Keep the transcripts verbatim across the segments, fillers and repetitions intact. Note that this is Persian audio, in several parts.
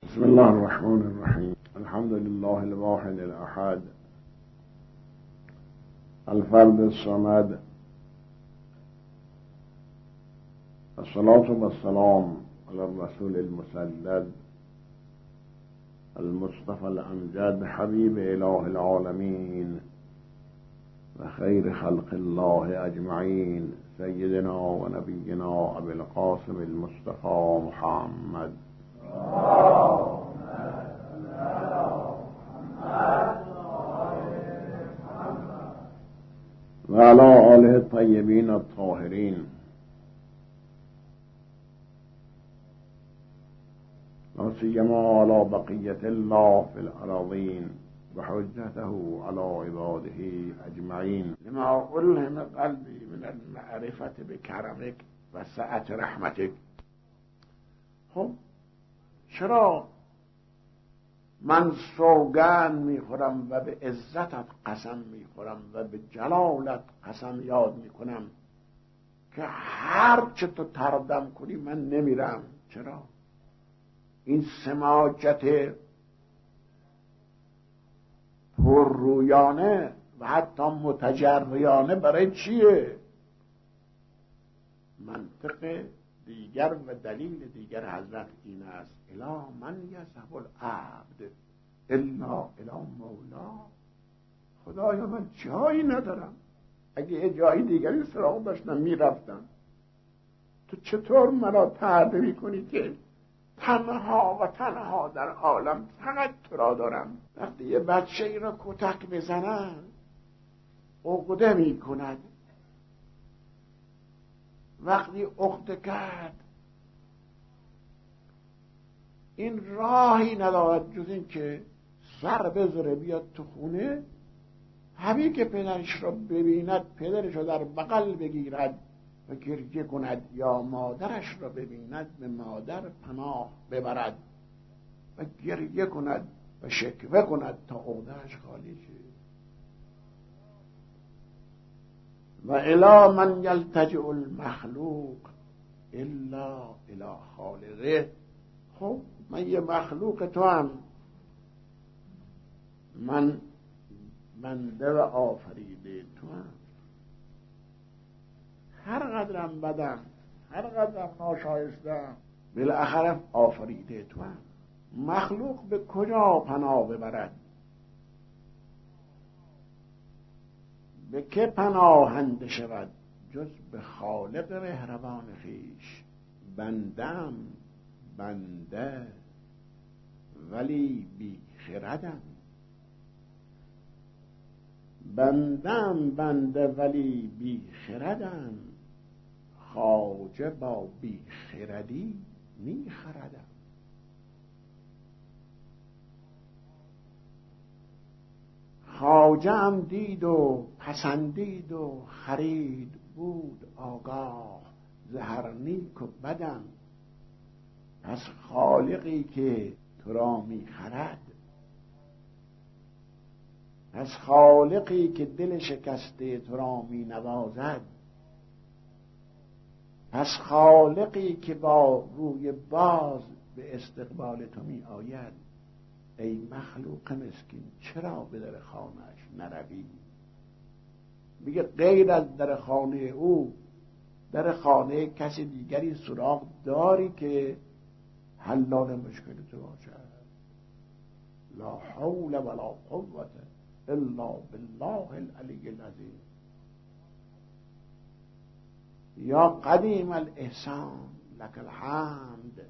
بسم الله الرحمن الرحیم. الحمد لله الواحد الاحد الفرد الصمد، الصلاة والسلام على الرسول المسدد المصطفى الامجد حبیب اله العالمین و خیر خلق الله اجمعین سیدنا و نبینا ابی القاسم المصطفى محمد و علی آله الطیبین الطاهرین و سیما علی بقیة الله فی الأراضین و حجته علی عباده اجمعین. لما ألهم قلبی من المعرفة بکرمک و سعة رحمتک. خب چرا من سوگند میخورم و به عزتت قسم میخورم و به جلالت قسم یاد میکنم که هر چه تو طردم کنی من نمیرم؟ چرا؟ این سماجت پررویانه و حتی متجریانه برای چیه؟ منطق دیگر و دلیل دیگر حضرت این است: الا من یذهب العبد الا الی مولا. خدایا من جایی ندارم، اگه یه جایی دیگری سراغ داشتم میرفتم. تو چطور مرا طرد میکنی که تنها و تنها در عالم فقط تو را دارم؟ وقتی یه بچه ای را کتک بزنن عقده میکند، وقتی عقده کرد این راهی ندارد جز این که سر بذاره بیاد تو خونه، همین که پدرش را ببیند پدرش را در بغل بگیرد و گریه کند، یا مادرش را ببیند به مادر پناه ببرد و گریه کند و شکوه کند تا عقده‌اش خالی شد. و الی من یلتجئ المخلوق الا الی خالقه. خب من یه مخلوق تو هم، من بنده و آفریده تو هم، هر قدرم بدم، هر قدرم ناشایستم، بالاخره آفریده تو هم. مخلوق به کجا پناه ببرد؟ به که پناهنده شود جز به خالق مهربان خویش؟ بندم بنده ولی بی خردم، بندم بنده ولی بی خردم، خواجه با بی خردی می خردم. خواجه هم دید و پسندید و خرید، بود آگاه ز هر نیک و بدم. پس خالقی که تو را می خرد، پس خالقی که دل شکسته تو را می نوازد، پس خالقی که با روی باز به استقبال تو می آید، ای مخلوق مسکین چرا به در خانه‌اش نروی؟ میگه غیر از در خانه او در خانه کسی دیگری سراغ داری که حلال مشکل تو باشد؟ لا حول ولا قوة الا بالله العلی العظیم. یا قدیم الاحسان لک الحمد.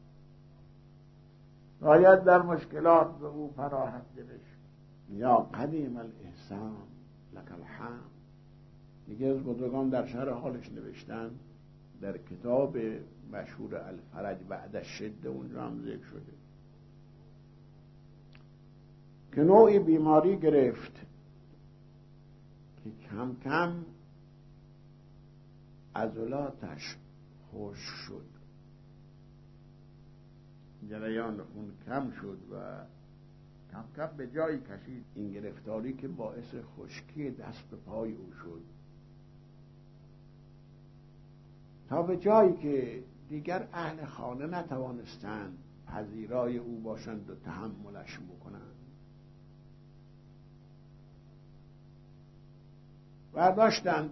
باید در مشکلات به او پناهنده بشی. یا قدیم الاحسان لک الحمد. دیگه از بزرگان در شرح حالش نوشتن در کتاب مشهور الفرج بعد الشده، اونجا هم ذکر شده که نوعی بیماری گرفت که کم کم عضلاتش خشک شد، جریان خون کم شد و کم کم به جایی کشید. این گرفتاری که باعث خشکی دست و پای او شد تا به جایی که دیگر اهل خانه نتوانستند پذیرای او باشند و تحملش بکنند. برداشتند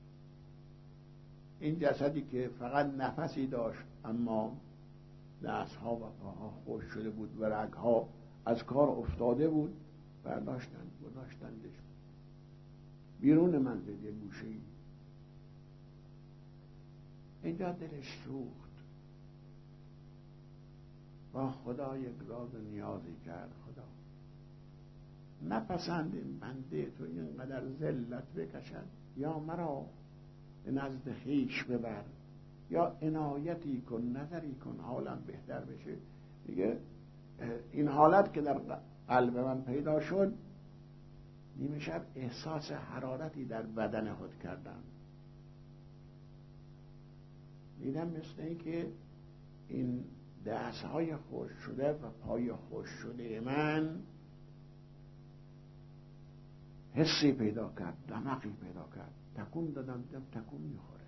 این جسدی که فقط نفسی داشت اما دستها و پاها خشک شده بود و رگها از کار افتاده بود، برداشتند گذاشتندش بیرون منزل یه گوشه‌ای. اینجا دلش سوخت، با خدا یک راز و نیازی کرد. خدا نپسند این بنده تو اینقدر ذلت بکشد، یا مرا به نزد خویش ببر، یا عنایتی کن، نظری کن حالم بهتر بشه. دیگه این حالت که در قلب من پیدا شد، نیمه شب احساس حرارتی در بدن خود کردم. دیدم مثل این که این دستهای خوش شده و پای خوش شده من حسی پیدا کرد، دمقی پیدا کرد. تکون دادم، دیدم تکون میخوره.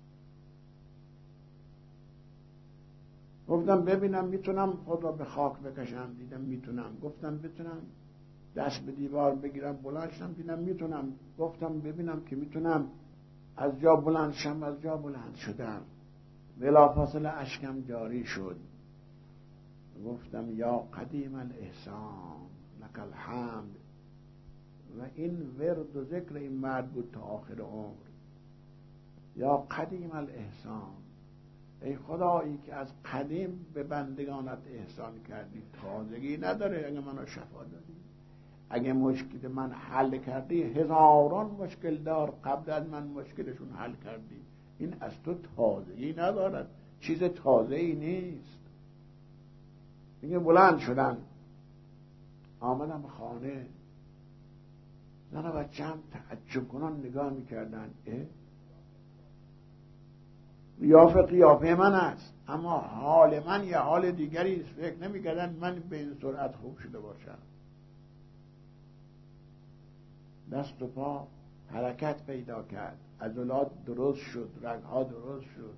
گفتم ببینم میتونم خود را به خاک بکشم، دیدم میتونم. گفتم بتونم دست به دیوار بگیرم بلند شم، دیدم میتونم. گفتم ببینم که میتونم از جا بلند شم، از جا بلند شدم. بلافاصله اشکم جاری شد. گفتم یا قدیم الاحسان لک الحمد. و این ورد و ذکر این مرد بود تا آخر عمر. یا قدیم الاحسان، ای خدایی که از قدیم به بندگانت احسان کردی، تازگی نداره. اگه منو شفا دادی، اگه مشکل من حل کردی، هزاران مشکل دار قبل از من مشکلشون حل کردی، این از تو تازگی ندارد، چیز تازه‌ای نیست. دیگه بلند شدن، آمدم خانه. زن و بچه هم تعجب کنان نگاه میکردن. اه؟ قیافه قیافه من است، اما حال من یه حال دیگری است. فکر نمیکردن من به این سرعت خوب شده باشم. دست و پا حرکت پیدا کرد، عضلات درست شد، رگها درست شد.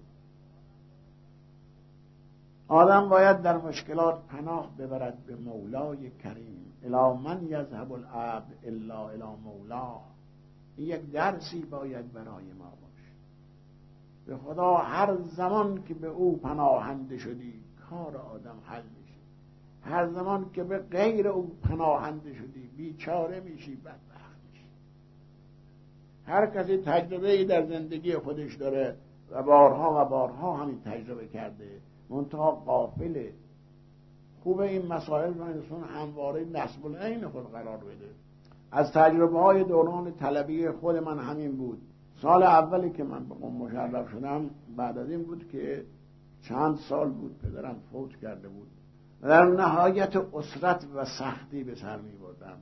آدم باید در مشکلات پناه ببرد به مولای کریم. الی من یذهب العبد الا الی مولاه. این یک درسی باید برای ما باشه. به خدا هر زمان که به او پناهنده شدی کار آدم حل میشه. هر زمان که به غیر او پناهنده شدی بیچاره میشی، بدبخت میشی. هر کسی تجربه ای در زندگی خودش داره و بارها و بارها همین تجربه کرده، منتها غافله. خوبه این مسائل رو انسان همواره نصب العین خود قرار بده. از تجربه های دوران طلبی خود من همین بود. سال اولی که من به قم مشرف شدم بعد از این بود که چند سال بود پدرم فوت کرده بود و در نهایت اسرت و سختی به سر می بردم.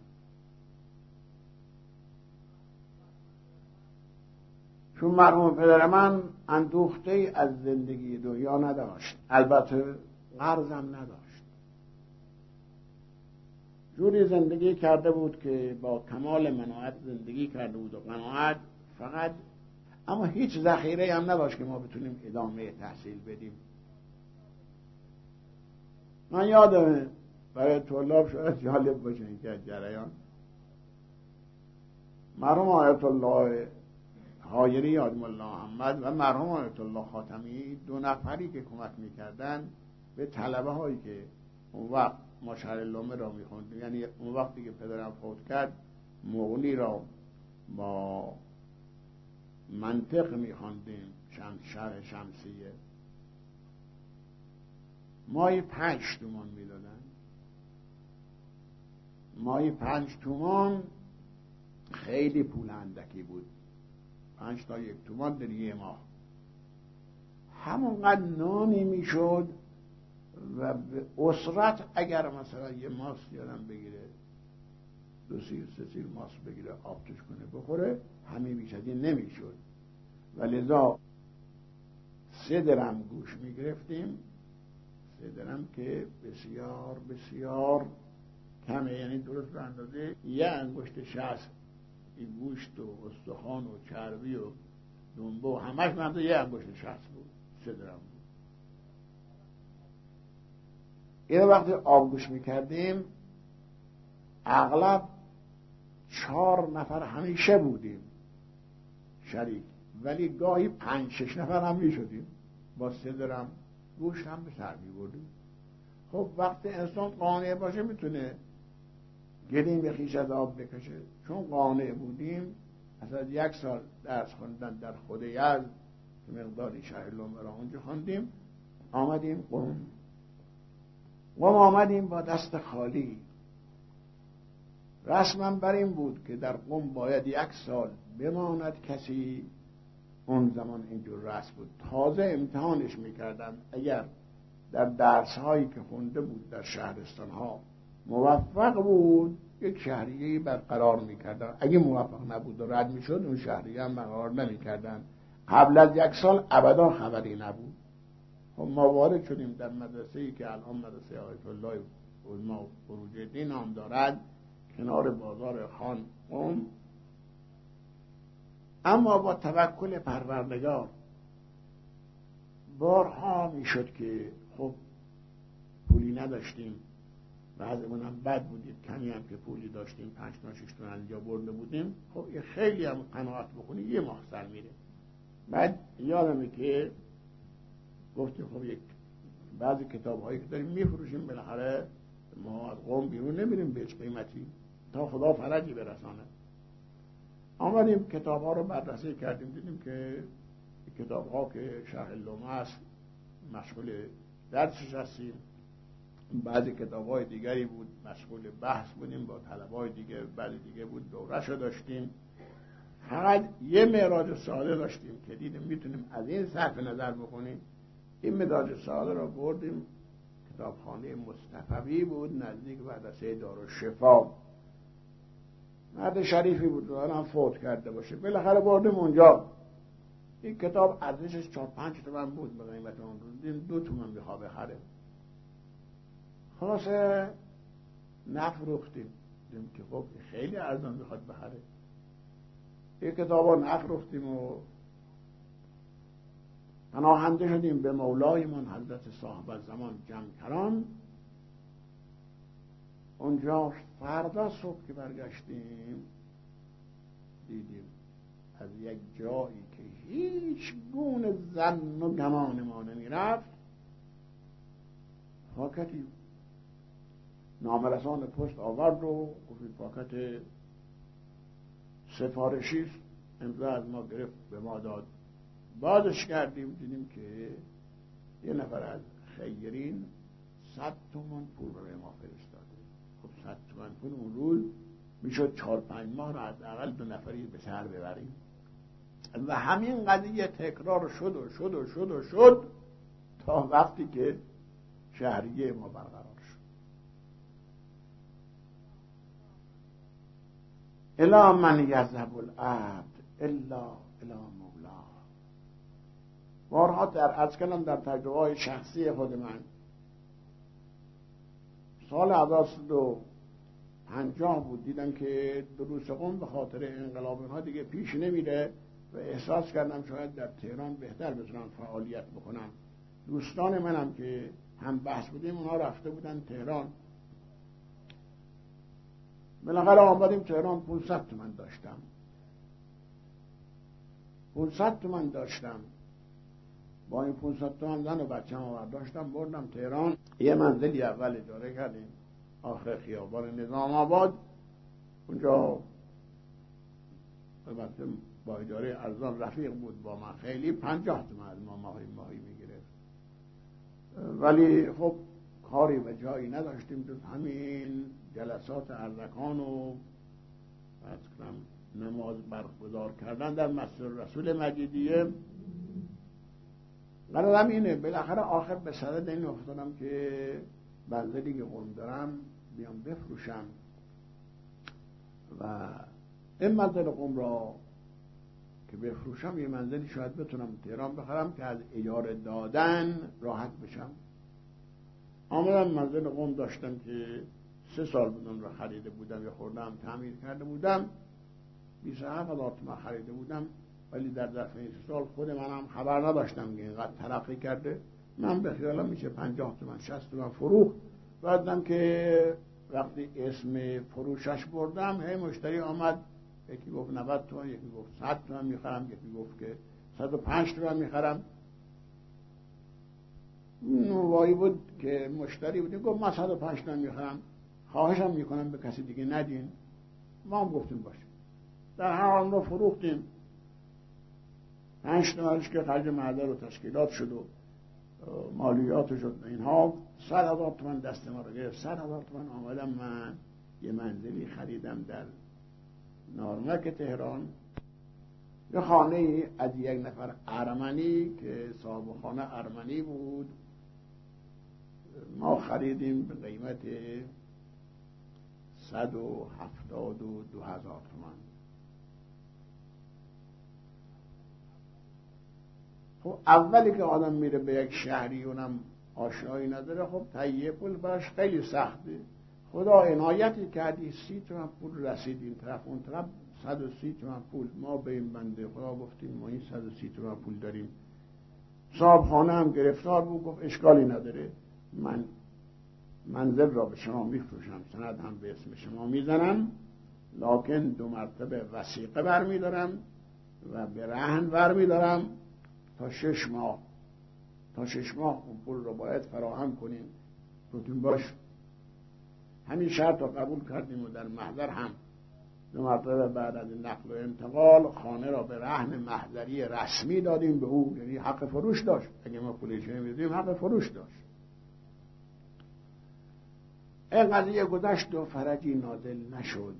چون مرحوم پدر من اندوخته از زندگی دنیا نداشت، البته قرضم نداشت. جوری زندگی کرده بود که با کمال مناعت زندگی کرده بود و قناعت فقط، اما هیچ ذخیره هم نداشت که ما بتونیم ادامه تحصیل بدیم. من یادمه برای طلاب شاید جالب باشه این که جریان مرحوم آیت الله حایری آدم الله محمد و مرحوم آیت الله خاتمی، دو نفری که کمک میکردن به طلبه هایی که اون وقت ما شهر لومه را میخوندیم، یعنی اون وقتی که پدرم فوت کرد مغنی را با منطق میخوندیم، شهر شمسیه، مایی پنج تومان میدادن. مایی پنج تومان خیلی پول اندکی بود، پنج تا یک تومان در یه ماه. همونقدر نانی میشد و به اسرت اگر مثلا یه ماست یادم بگیره، دو سیر سه سیر ماست بگیره آب توش کنه بخوره، همه بیش از این نمیشد و لذا سه درم گوش میگرفتیم. سه درم که بسیار بسیار کمه، یعنی درست به اندازه یه انگشت شست این گوشت و استخوان و چربی و دنبه و همش منده یه انگشت شست بود. سه درم بود. اینو وقتی آبگوش میکردیم اغلب چهار نفر همیشه بودیم شریک، ولی گاهی پنج شش نفر هم میشدیم با سه درم گوش هم به سر میبردیم. خب وقتی انسان قانع باشه میتونه گلیم به خویش از آب بکشه. چون قانع بودیم از از یک سال درس خوندن در خود یزد که مقداری شهر لومبرا اونجا خوندیم، آمدیم قم. قم آمدیم با دست خالی. رسما بر این بود که در قم باید یک سال بماند کسی. اون زمان اینجور رسم بود. تازه امتحانش میکردن، اگر در درس هایی که خونده بود در شهرستان ها موفق بود یک شهریه برقرار میکردن، اگه موفق نبود و رد میشد اون شهریه هم برقرار نمیکردن. قبل از یک سال ابدا خبری نبود. خب ما وارد شدیم در مدرسه‌ای که الان مدرسه آیت الله علما بروجردی نام دارد، کنار بازار خان قم. اما با توکل پروردگار بارها میشد که خب پولی نداشتیم، بعضمون هم بد بودیم، کمی هم که پولی داشتیم پنج تا شش تا اینجا برده بودیم، خب یه خیلی هم قناعت بکنی یه ماه سر میره. بعد یادمه که گفتیم خب یک بعضی کتاب هایی که داریم میفروشیم، بالاخره ما از قوم بیرون نمیریم به هیچ قیمتی تا خدا فرجی برسانه. آمدیم کتاب ها رو بررسی کردیم، دیدیم که کتاب ها که شرح لومه است مشغول درسش هستیم، بعضی کتاب های دیگری بود مشغول بحث بودیم با طلبه های دیگه، بعضی دیگه بود دورش رو داشتیم. فقط یه معراج ساده داشتیم که دیدیم میتونیم از این صرف نظر بکنیم. این معراج ساده رو بردیم کتابخانه مصطفوی بود نزدیک مدرسه دارالشفا. مرد شریفی بود و هم فوت کرده باشه، بالاخره بردیم اونجا. این کتاب ارزشش چهار پنج تومن بود به قیمت اون روز، دیدیم دو تومن میخواد بخره. خلاصه نفروختیم، دیدیم که خب خیلی ارزان میخواد بخره. این کتاب رو نفروختیم و پناهنده شدیم به مولایمان حضرت صاحب زمان جمکران. اونجا فردا صبح که برگشتیم دیدیم از یک جایی که هیچ گونه ظن و گمان ما نمی رفت پاکتی نامرسان پست آورد و گفت پاکت سفارشی امضا از ما گرفت به ما داد. بازش کردیم دیدیم که یه نفر از خیرین صد تومن پول برای ما فرستاده. خب صد تومن پول اون روز میشد چهار پنج ماه را از اقل دو نفری به سر ببریم. و همین قضیه تکرار شد و شد و شد و شد تا وقتی که شهریه ما برقرار شد. الا من یذهب العبد الا الی مولاه. بارها در از کلم در تجربه شخصی خود من سال هزار و سیصد و پنجاه بود، دیدم که دروس قم به خاطر انقلاب اینها دیگه پیش نمیره و احساس کردم شاید در تهران بهتر بتونم فعالیت بکنم. دوستان منم که هم بحث بودیم اونها رفته بودن تهران. بالاخره آمدیم تهران. پانصد تومن داشتم پانصد تومن داشتم با این پانصد تومن زن و بچه هم داشتم بردم تهران. یه منزلی اول اجاره کردیم آخر خیابان نظام آباد. اونجا البته با اجاره ارزان رفیق بود با من، خیلی پنجاه تومن از ما ماهی ماهی میگرفت، ولی خب کاری و جایی نداشتیم جز همین جلسات اردکان و نماز برگزار کردن در مسجد رسول مجیدیه. قرارم اینه بالاخره آخر به صدد این افتادم که منزلی که قم دارم بیام بفروشم و این منزل قم را که بفروشم یه منزلی شاید بتونم تهران بخرم که از اجاره دادن راحت بشم. آمدم منزل قم داشتم که سه سال بودم را خریده بودم، یا خوردم تعمیر کرده بودم، بیست و هفت هزار تومان خریده بودم، ولی در ظرف این سال خود منم خبر نداشتم که اینقدر ترقی کرده. من به خیالم میشه پنجاه تومن شصت تومن فروخت. بعدم که وقتی اسم فروشش بردم هی مشتری آمد، یکی گفت نود تومن، یکی گفت صد تومن میخرم، یکی گفت که صد و پنج تومن میخرم. نوایی بود که مشتری بود گفت من صد و پنج تومن میخرم، خواهشم میکنم به کسی دیگه ندین. ما هم گفتیم باشه. در هر حال ما فروختیم. پنج تومنش که خرج معدل و تشکیلات شد و مالیات شد اینها، صد هزار تومن دست ما رو گرفت. صد هزار تومن آمدم من یه منزلی خریدم در نارمک تهران، یه خانه ای از یک نفر ارمنی که صاحب خانه ارمنی بود. ما خریدیم به قیمت صد و هفتاد و دو هزار تومن. خب اولی که آدم میره به یک شهری اونم آشنایی نداره، خب تهیه پول براش خیلی سخته. خدا عنایتی کردی سی تومن پول رسید این طرف اون طرف، صد و سی تومن پول. ما به این بنده خدا گفتیم ما این صد و سی تومن پول داریم. صاحب خانه هم گرفتار بود، گفت اشکالی نداره، من منزل را به شما میفروشم، سند هم به اسم شما میزنم، لکن دو مرتبه وثیقه برمیدارم و به رهن برمیدارم تا شش ماه تا شش ماه اون پول رو باید فراهم کنیم. گفتیم باش. همین شرط رو قبول کردیم و در محضر هم دو مرتبه بعد از نقل و انتقال خانه را به رهن محضری رسمی دادیم به او، یعنی حق فروش داشت. اگه ما پولش نمیدیم حق فروش داشت. این قضیه گذشت و فرجی نازل نشد.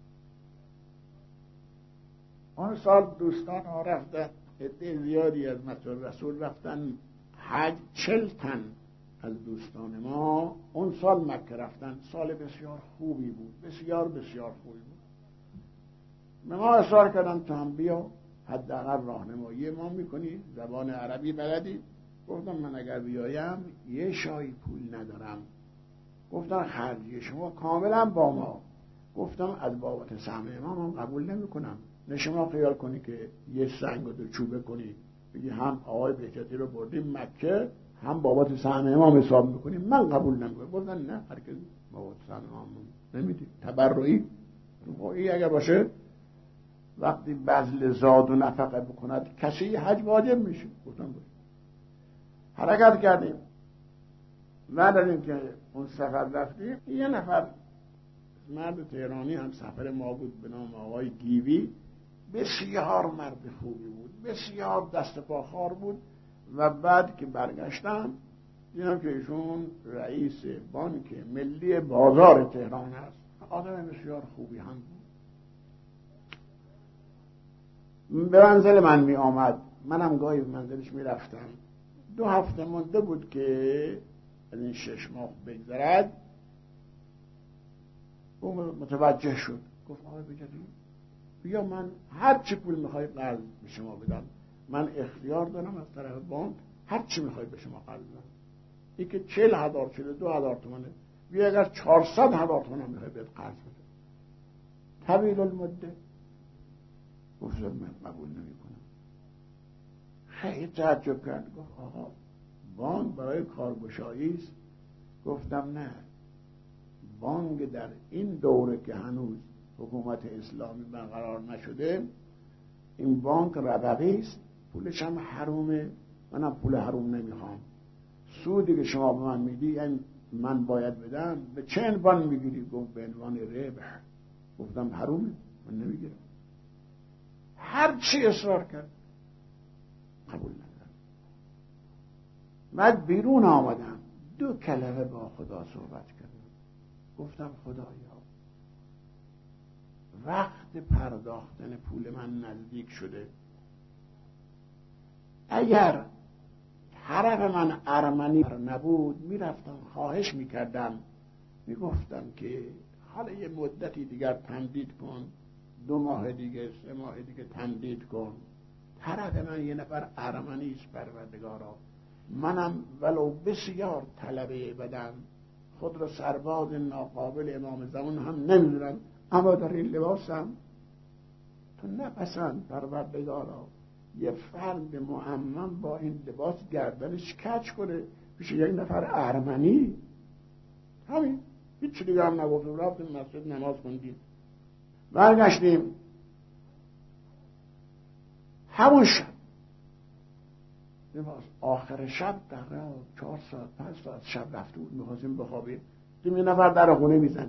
آن سال دوستان ها رفتن، عده زیادی از مسجد رسول رفتن حج. چل تن از دوستان ما اون سال مکه رفتن. سال بسیار خوبی بود، بسیار بسیار خوبی بود. به ما اصرار کردن تو هم بیا، حداقل راهنمایی ما میکنی، زبان عربی بلدی. گفتم من اگر بیایم یه شای پول ندارم. گفتن خرجی شما کاملا با ما. گفتم از بابت سهم امام هم قبول نمی کنم. نه شما خیال کنی که یه سنگ رو دو چوبه کنی بگی هم آقای بهجتی رو بردیم مکه هم بابت سهم امام حساب میکنیم، من قبول نمی کنم. گفتن نه، هرگز بابت سهم امام نمیدیم، تبرعی. این اگر باشه وقتی بذل زاد و نفقه بکند کسی حج واجب میشه. گفتم باشه. حرکت کردیم. بعد از اینکه اون سفر رفتیم، یه نفر مرد تهرانی هم سفر ما بود به نام آقای گیوی، بسیار مرد خوبی بود، بسیار دست پا خار بود. و بعد که برگشتم دیدم که ایشون رئیس بانک ملی بازار تهران است. آدم بسیار خوبی هم بود. به منزل من می آمد، منم گاهی به منزلش می رفتم. دو هفته مونده بود که از این شش ماه بگذرد. او متوجه شد، گفت آقای بهجتی بیا من هر چی پول میخوای قرض به شما بدم، من اختیار دارم از طرف بانک هر چی میخوای به شما قرض بدم. این که چهل هزار شده دو هزار تومنه، بیا اگر چهارصد هزار تومن میخوای بهت قرض بدم طویل المده. گفت من قبول نمی کنم. خیلی تعجب کرد، گفت آقا بانک برای کارگشایی است. گفتم نه، بانک در این دوره که هنوز حکومت اسلامی برقرار نشده، این بانک ربوی است، پولش هم حرومه، منم پول حروم نمیخوام. سودی که شما به من میدی یعنی من باید بدم، به چه عنوان میگیری؟ گفت به عنوان ربح. گفتم حرومه، من نمیگیرم. هر چی اصرار کرد قبول ندارم. بعد بیرون آمدم، دو کلمه با خدا صحبت کردم. گفتم خدایا وقت پرداختن پول من نزدیک شده. اگر طرف من ارمنی نبود میرفتم خواهش میکردم، میگفتم که حالا یه مدتی دیگر تمدید کن، دو ماه دیگه سه ماه دیگه تمدید کن. طرف من یه نفر ارمنی است پروردگارا، منم ولو بسیار طلبه بدم، خود را سرباز ناقابل امام زمان هم نمیدونم، اما در این لباسم تو نپسند پروردگارا یه فرد معمم با این لباس گردنش کج کنه پیش یک نفر ارمنی. همین، هیچ دیگه هم نگفتیم. رفتیم مسجد نماز خوندیم، برگشتیم. همون شب آخر شب دقیقا چهار ساعت پنج ساعت شب رفته بود، میخواستیم بخوابیم، دیدیم یه نفر در خونه میزنه.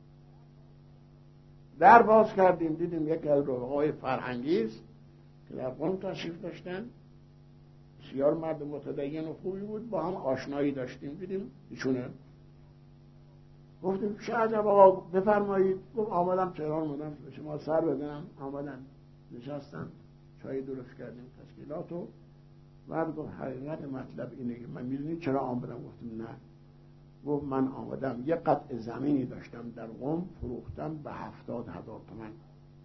در باز کردیم، دیدیم یک از رفقای فرهنگی است که در قم تشریف داشتن، بسیار مرد متدین و خوبی بود، با هم آشنایی داشتیم. دیدیم ایشونه، گفتیم چه عجب آقا، بفرمایید. گفت آمدم تهران بودم به شما سر بزنم. آمدن نشستن، چای درست کردیم، تشکیلاتو. بعد گفت حقیقت مطلب اینه که من میدونی چرا آمدم؟ گفتم نه. گفت من آمدم یه قطع زمینی داشتم در قم، فروختم به هفتاد هزار تومن.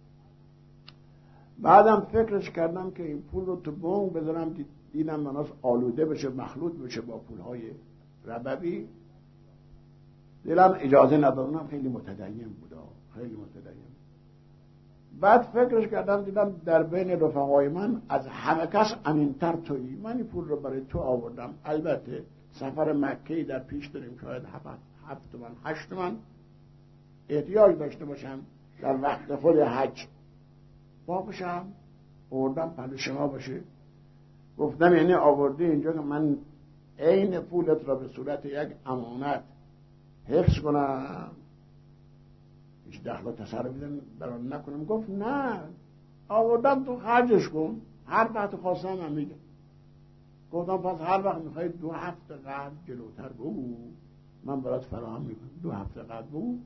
بعدم فکرش کردم که این پول رو تو بانک بذارم، دیدم مناس آلوده بشه، مخلوط بشه با پولهای ربوی. دلم اجازه ندادم. خیلی متدین بود، خیلی متدین. بعد فکرش کردم، دیدم در بین رفقای من از همه کس امین‌تر تویی. من این پول رو برای تو آوردم. البته سفر مکه‌ای در پیش داریم، شاید هفت تومن هشت تومن احتیاج داشته باشم در وقت خود حج، با بشم آوردم پند شما باشه. گفتم یعنی آورده اینجا که من عین پولت را به صورت یک امانت حفظ کنم، هیچ دخل و تصرف برام نکنم؟ گفت نه، آوردم تو خرجش کن، هر وقت خواستم من میگم. گفتم پس هر وقت میخوای دو هفته قبل جلوتر بگو، من برات فراهم میکنم. دو هفته قبل بگو.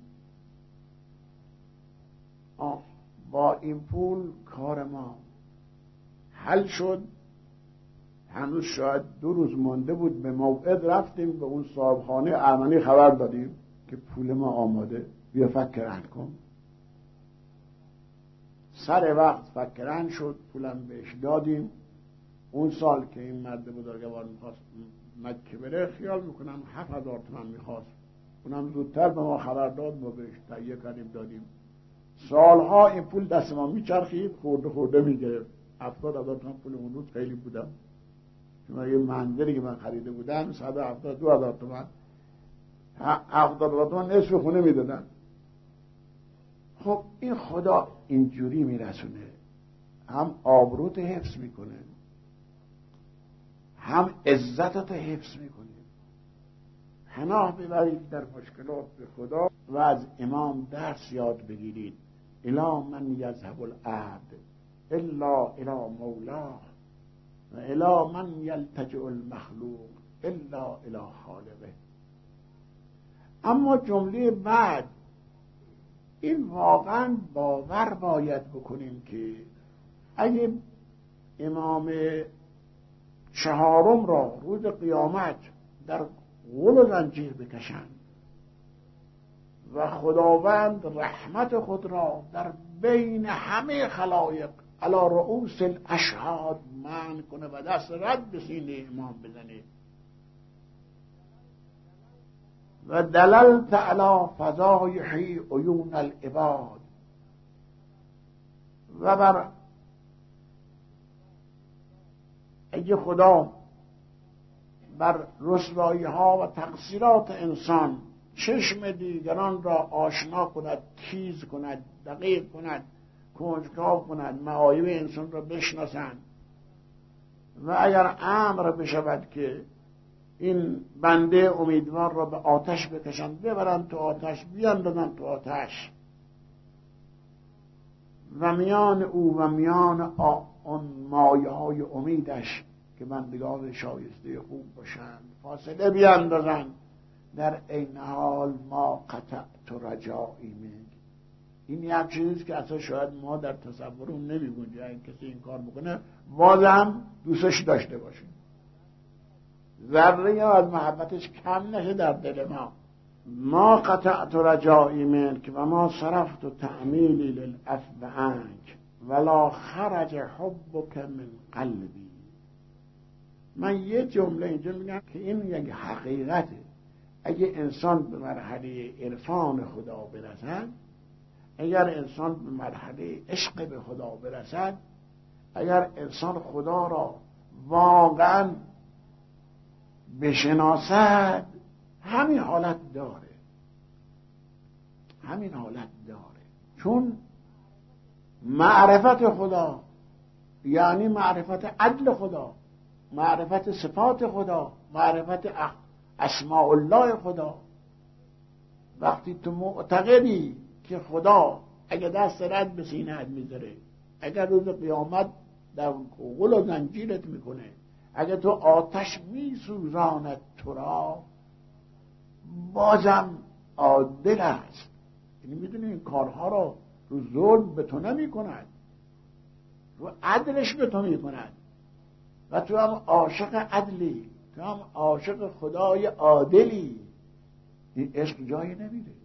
آه با این پول کار ما حل شد. هنوز شاید دو روز مانده بود به موعد، رفتیم به اون صاحبخانه ارمنی خبر دادیم که پول ما آماده، بیا فکرن کن. سر وقت فکرن شد، پولم بهش دادیم. اون سال که این مرد بزرگوار میخواست مکه بره، خیال میکنم هفت هزار تومن میخواست، اونم زودتر به ما خبر داد، ما بهش تهیه کردیم دادیم. سالها این پول دست ما میچرخید، خورده خورده میگرفت. هفتاد هزار تومن پول اون روز خیلی بودم، چون یه منزلی که من خریده بودم صد و هفتاد و دو هزار تومن، هفتاد هزار تومن نصف خونه میدادن. خب این خدا اینجوری میرسونه، هم آبروت حفظ میکنه، هم عزتت حفظ میکنه. پناه ببرید در مشکلات به خدا و از امام درس یاد بگیرید. الا من یذهب العبد الا الی مولاه و الا من یلتجئ المخلوق الا الی خالقه. اما جمله بعد این واقعا باور باید بکنیم که اگه امام چهارم را روز قیامت در غول و زنجیر بکشند و خداوند رحمت خود را در بین همه خلایق علی رؤوس الاشهاد منع کنه و دست رد به سینه امام بزنه و دللت علی فضایح عیون العباد و بر اگه خدا بر رسوایی ها و تقصیرات انسان چشم دیگران را آشنا کند، تیز کند، دقیق کند، کنجکاو کند، معایب انسان را بشناسند و اگر امر بشود که این بنده امیدوار را به آتش بکشند، ببرند تو آتش، بیاندازند تو آتش و میان او و میان آن مایه های امیدش که بندگان شایسته خوب باشند فاصله بیاندازند، در این حال ما قطعت رجایی منک. این یک چیزی که اصلا شاید ما در تصورمون نمیگنجه. این کسی این کار بکنه بازم دوستش داشته باشه، ذره از محبتش کم نشه در دل ما. ما قطعت رجایی منک و ما صرفت تعمیلی للعفو عنک ولا خرج حبک من قلبی. من یه جمله اینجا میگم که این یک حقیقته. اگه انسان به مرحله عرفان خدا برسد، اگر انسان به مرحله عشق به خدا برسد، اگر انسان خدا را واقعا بشناسد، همین حالت داره. همین حالت داره. چون معرفت خدا یعنی معرفت عدل خدا، معرفت صفات خدا، معرفت اسماء الله خدا. وقتی تو معتقدی که خدا اگر دست رد به سینه‌ات میذاره، اگر روز قیامت در قول و زنجیرت میکنه، اگر تو آتش میسوزاند تو را، بازم عادل است. یعنی میدونی این کارها رو رو ظلم به تو نمی کند، رو عدلش به تو می کند. و تو هم عاشق عدلی، تو هم عاشق خدای عادلی. این عشق جایی نمیره.